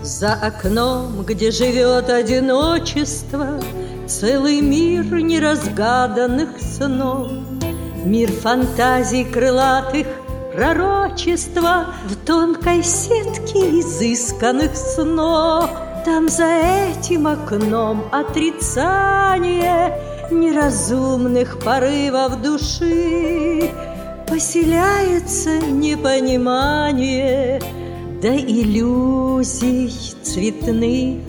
За окном, где живет одиночество, целый мир неразгаданных снов, мир фантазий крылатых, пророчества в тонкой сетке изысканных снов. Там за этим окном отрицание неразумных порывов души, поселяется непонимание до иллюзий цветных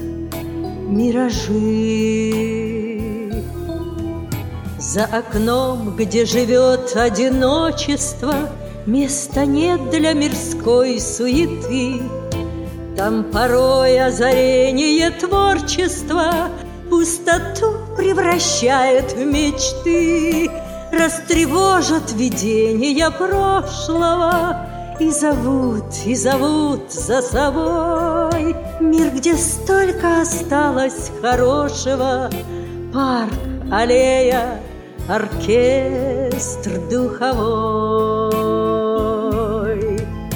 миражи. За окном, где живет одиночество, места нет для мирской суеты. Там порой озарение творчества пустоту превращает в мечты, растревожат видения прошлого и зовут за собой мир, где столько осталось хорошего: парк, аллея, оркестр духовой.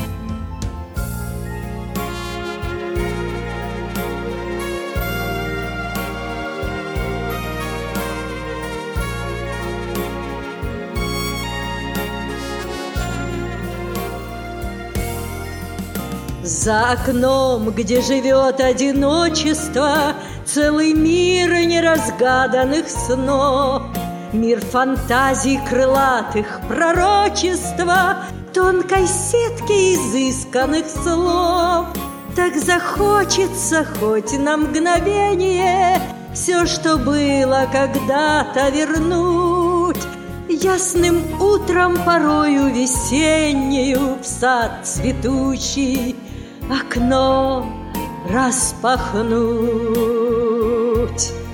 За окном, где живет одиночество, целый мир неразгаданных снов, мир фантазий крылатых, пророчества тонкой сетки изысканных слов. Так захочется хоть на мгновение все, что было когда-то, вернуть, ясным утром порою весеннюю в сад цветущий окно распахнуть.